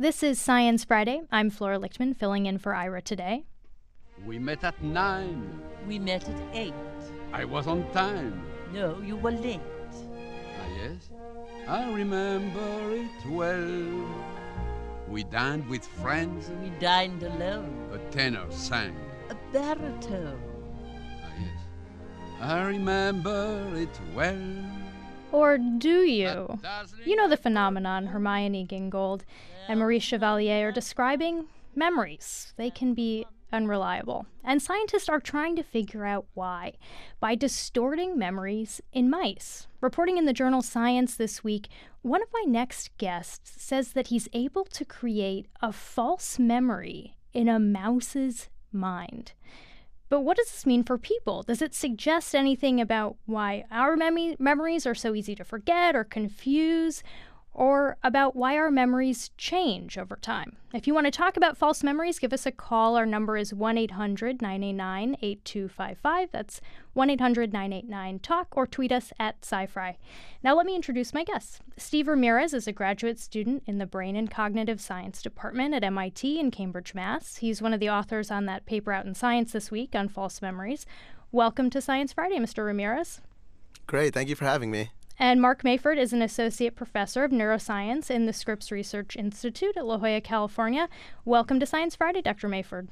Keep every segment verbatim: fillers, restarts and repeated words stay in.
This is Science Friday. I'm Flora Lichtman, filling in for Ira today. We met at nine. We met at eight. I was on time. No, you were late. Ah, yes? I remember it well. We dined with friends. We dined alone. A tenor sang. A baritone. Ah, yes. I remember it well. Or do you? You know the phenomenon Hermione Gingold and Marie Chevalier are describing memories. They can be unreliable. And scientists are trying to figure out why by distorting memories in mice. Reporting in the journal Science this week, one of my next guests says that he's able to create a false memory in a mouse's mind. But what does this mean for people? Does it suggest anything about why our mem- memories are so easy to forget or confuse, or about why our memories change over time? If you want to talk about false memories, give us a call. Our number is one eight hundred nine eight nine eight two five five. That's one eight hundred nine eight nine talk, or tweet us at SciFri. Now let me introduce my guests. Steve Ramirez is a graduate student in the Brain and Cognitive Science Department at M I T in Cambridge, Mass. He's one of the authors on that paper out in Science this week on false memories. Welcome to Science Friday, Mister Ramirez. Great. Thank you for having me. And Mark Mayford is an associate professor of neuroscience in the Scripps Research Institute at La Jolla, California. Welcome to Science Friday, Doctor Mayford.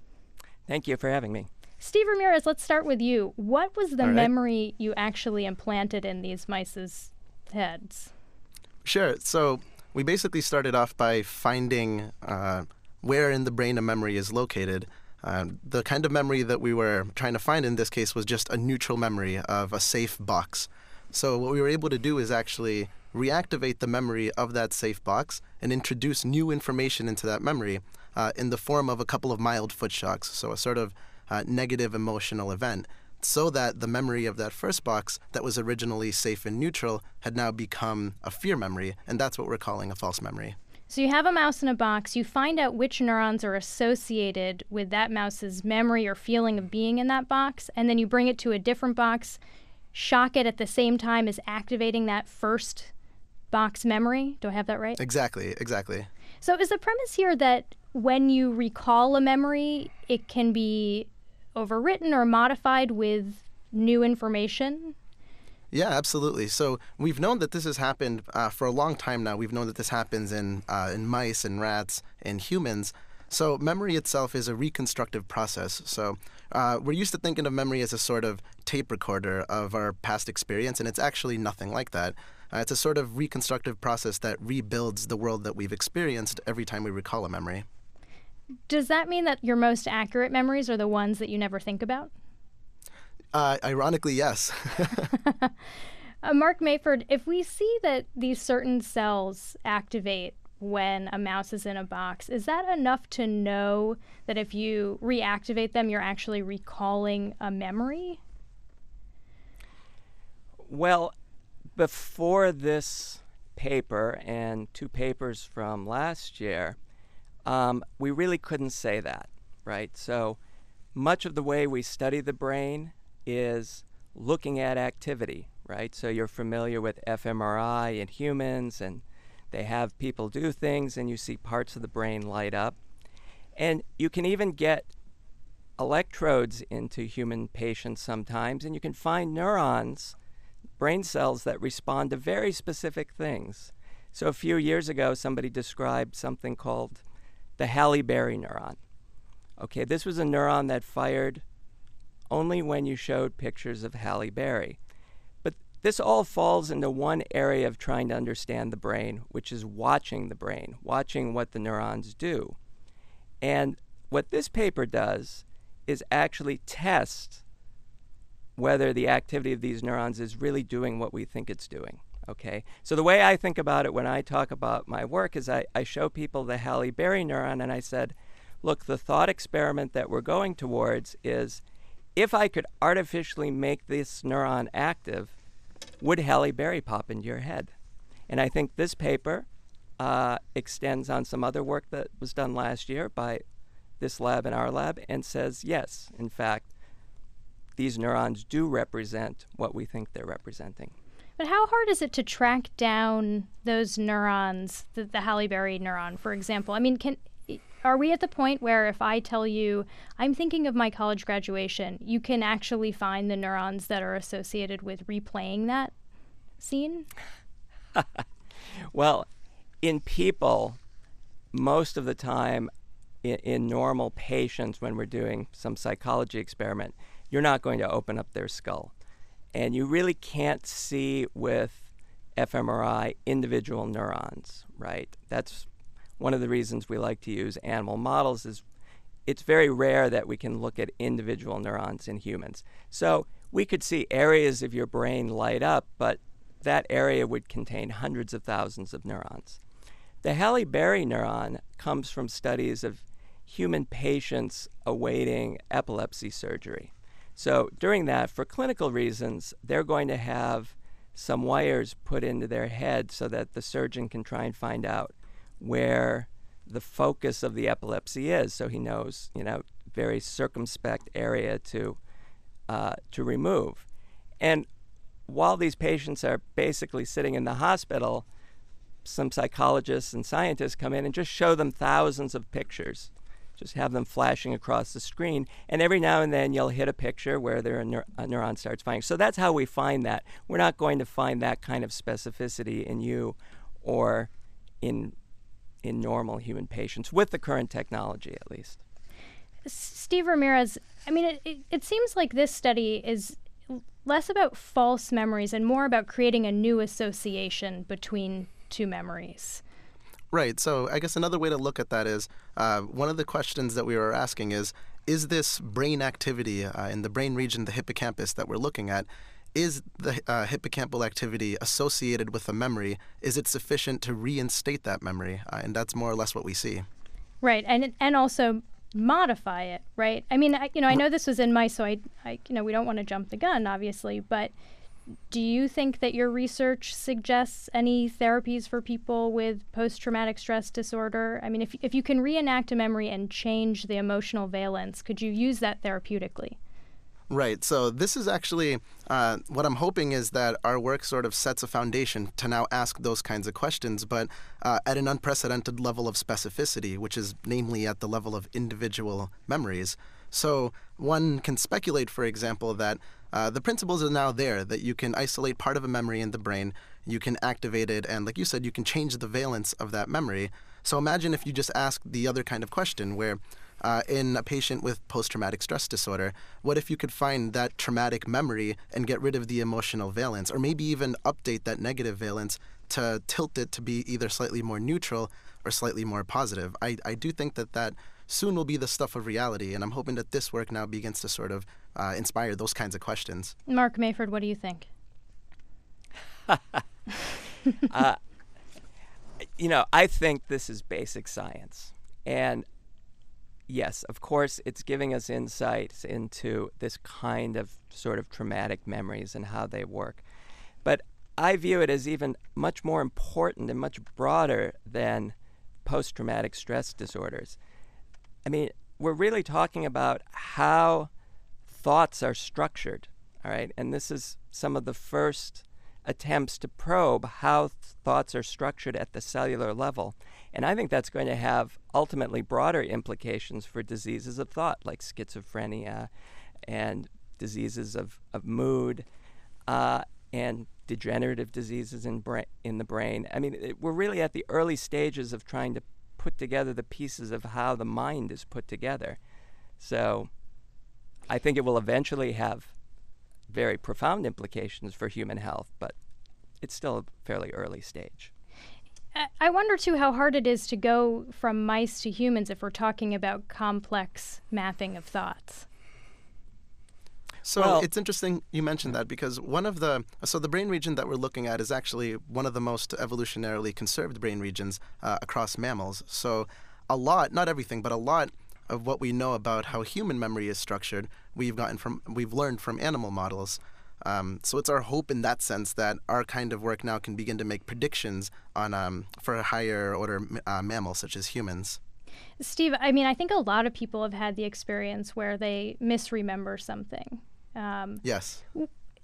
Thank you for having me. Steve Ramirez, let's start with you. What was the All right. memory you actually implanted in these mice's heads? Sure. So we basically started off by finding uh, where in the brain a memory is located. Uh, the kind of memory that we were trying to find in this case was just a neutral memory of a safe box. So what we were able to do is actually reactivate the memory of that safe box and introduce new information into that memory uh, in the form of a couple of mild foot shocks, so a sort of uh, negative emotional event, so that the memory of that first box that was originally safe and neutral had now become a fear memory, and that's what we're calling a false memory. So you have a mouse in a box, you find out which neurons are associated with that mouse's memory or feeling of being in that box, and then you bring it to a different box, shock it at the same time as activating that first box memory. Do I have that right? Exactly, exactly. So is the premise here that when you recall a memory, it can be overwritten or modified with new information? Yeah, absolutely. So we've known that this has happened uh, for a long time now. We've known that this happens in uh, in mice and rats and humans. So memory itself is a reconstructive process. So uh, we're used to thinking of memory as a sort of tape recorder of our past experience, and it's actually nothing like that. Uh, it's a sort of reconstructive process that rebuilds the world that we've experienced every time we recall a memory. Does that mean that your most accurate memories are the ones that you never think about? Uh, ironically, yes. uh, Mark Mayford, if we see that these certain cells activate when a mouse is in a box, is that enough to know that if you reactivate them, you're actually recalling a memory? Well, before this paper and two papers from last year, um, we really couldn't say that, right? So much of the way we study the brain is looking at activity, right? So you're familiar with fMRI in humans, and they have people do things, and you see parts of the brain light up. And you can even get electrodes into human patients sometimes, and you can find neurons, brain cells that respond to very specific things. So a few years ago, somebody described something called the Halle Berry neuron. Okay, this was a neuron that fired only when you showed pictures of Halle Berry. But this all falls into one area of trying to understand the brain, which is watching the brain, watching what the neurons do. And what this paper does is actually test whether the activity of these neurons is really doing what we think it's doing. Okay, so the way I think about it when I talk about my work is I, I show people the Halle Berry neuron, and I said, look, the thought experiment that we're going towards is, if I could artificially make this neuron active, would Halle Berry pop into your head? And I think this paper uh, extends on some other work that was done last year by this lab and our lab, and says, yes, in fact, these neurons do represent what we think they're representing. But how hard is it to track down those neurons, the, the Halle Berry neuron, for example? I mean, can are we at the point where if I tell you, I'm thinking of my college graduation, you can actually find the neurons that are associated with replaying that scene? Well, in people, most of the time, in, in normal patients, when we're doing some psychology experiment, you're not going to open up their skull. And you really can't see with fMRI individual neurons, right? That's one of the reasons we like to use animal models. Is it's very rare that we can look at individual neurons in humans. So we could see areas of your brain light up, but that area would contain hundreds of thousands of neurons. The Halle Berry neuron comes from studies of human patients awaiting epilepsy surgery. So during that, for clinical reasons, they're going to have some wires put into their head so that the surgeon can try and find out where the focus of the epilepsy is, so he knows, you know, very circumspect area to uh, to remove. And while these patients are basically sitting in the hospital, some psychologists and scientists come in and just show them thousands of pictures. Just have them flashing across the screen, and every now and then you'll hit a picture where there a, neur- a neuron starts firing. So that's how we find that. We're not going to find that kind of specificity in you or in in normal human patients, with the current technology at least. Steve Ramirez, I mean, it, it, it seems like this study is less about false memories and more about creating a new association between two memories. Right. So I guess another way to look at that is uh, one of the questions that we were asking is, is this brain activity uh, in the brain region, the hippocampus that we're looking at, is the uh, hippocampal activity associated with a memory? Is it sufficient to reinstate that memory? Uh, and that's more or less what we see. Right. And and also modify it, right? I mean, I, you know, I know this was in mice, so I, I, you know, we don't want to jump the gun, obviously, but do you think that your research suggests any therapies for people with post-traumatic stress disorder? I mean, if if you can reenact a memory and change the emotional valence, could you use that therapeutically? Right. So this is actually uh, what I'm hoping is that our work sort of sets a foundation to now ask those kinds of questions, but uh, at an unprecedented level of specificity, which is namely at the level of individual memories. So one can speculate, for example, that uh, the principles are now there, that you can isolate part of a memory in the brain, you can activate it, and like you said, you can change the valence of that memory. So imagine if you just ask the other kind of question where Uh, in a patient with post-traumatic stress disorder, what if you could find that traumatic memory and get rid of the emotional valence, or maybe even update that negative valence to tilt it to be either slightly more neutral or slightly more positive? I, I do think that that soon will be the stuff of reality, and I'm hoping that this work now begins to sort of uh, inspire those kinds of questions. Mark Mayford, what do you think? uh, you know, I think this is basic science. And yes, of course, it's giving us insights into this kind of sort of traumatic memories and how they work. But I view it as even much more important and much broader than post-traumatic stress disorders. I mean, we're really talking about how thoughts are structured, all right? And this is some of the first attempts to probe how th- thoughts are structured at the cellular level. And I think that's going to have ultimately broader implications for diseases of thought, like schizophrenia and diseases of, of mood uh, and degenerative diseases in, bra- in the brain. I mean, it, we're really at the early stages of trying to put together the pieces of how the mind is put together. So I think it will eventually have very profound implications for human health, but it's still a fairly early stage. I wonder, too, how hard it is to go from mice to humans if we're talking about complex mapping of thoughts. So well, it's interesting you mentioned that, because one of the, so the brain region that we're looking at is actually one of the most evolutionarily conserved brain regions uh, across mammals. So a lot, not everything, but a lot of what we know about how human memory is structured, we've gotten from, we've learned from animal models. Um, so it's our hope in that sense that our kind of work now can begin to make predictions on um, for higher order uh, mammals such as humans. Steve, I mean, I think a lot of people have had the experience where they misremember something. Um, yes.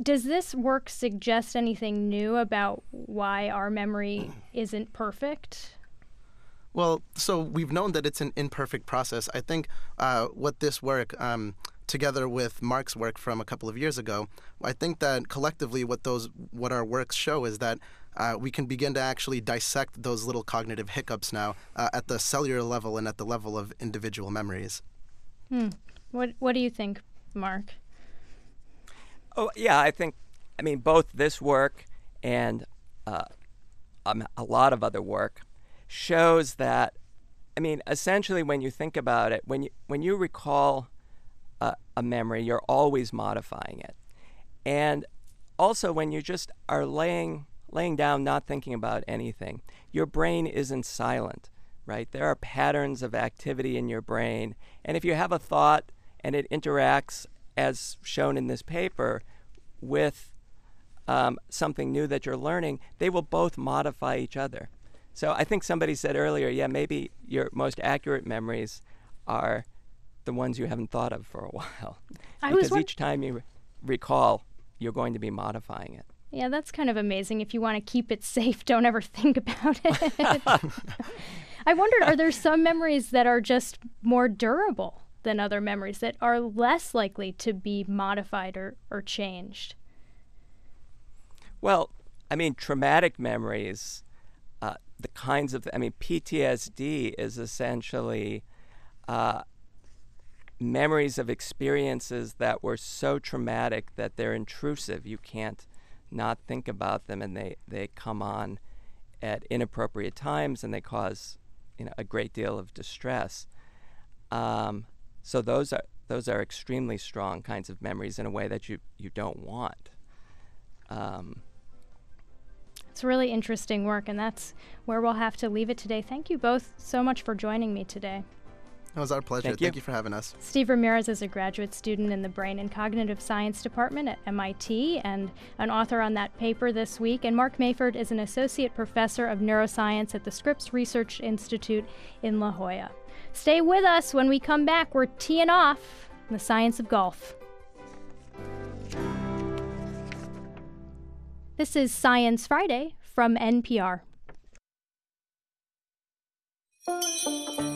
Does this work suggest anything new about why our memory isn't perfect? Well, so we've known that it's an imperfect process. I think uh, what this work, um, together with Mark's work from a couple of years ago, I think that collectively what those what our works show is that uh, we can begin to actually dissect those little cognitive hiccups now uh, at the cellular level and at the level of individual memories. Hmm. What What do you think, Mark? Oh, yeah, I think, I mean, both this work and uh, um, a lot of other work shows that, I mean, essentially when you think about it, when you, when you recall a, a memory, you're always modifying it. And also when you just are laying, laying down, not thinking about anything, your brain isn't silent, right? There are patterns of activity in your brain. And if you have a thought and it interacts, as shown in this paper, with um, something new that you're learning, they will both modify each other. So I think somebody said earlier, yeah, maybe your most accurate memories are the ones you haven't thought of for a while. I was because each time you re- recall, you're going to be modifying it. Yeah, that's kind of amazing. If you want to keep it safe, don't ever think about it. I wondered, are there some memories that are just more durable than other memories that are less likely to be modified or, or changed? Well, I mean, traumatic memories, uh, the kinds of, I mean, P T S D is essentially uh, memories of experiences that were so traumatic that they're intrusive. You can't not think about them, and they, they come on at inappropriate times, and they cause, you know, a great deal of distress. Um, So those are those are extremely strong kinds of memories in a way that you, you don't want. Um, it's really interesting work, and that's where we'll have to leave it today. Thank you both so much for joining me today. It was our pleasure. Thank you. Thank you for having us. Steve Ramirez is a graduate student in the Brain and Cognitive Science Department at M I T and an author on that paper this week. And Mark Mayford is an associate professor of neuroscience at the Scripps Research Institute in La Jolla. Stay with us. When we come back, we're teeing off the science of golf. This is Science Friday from N P R.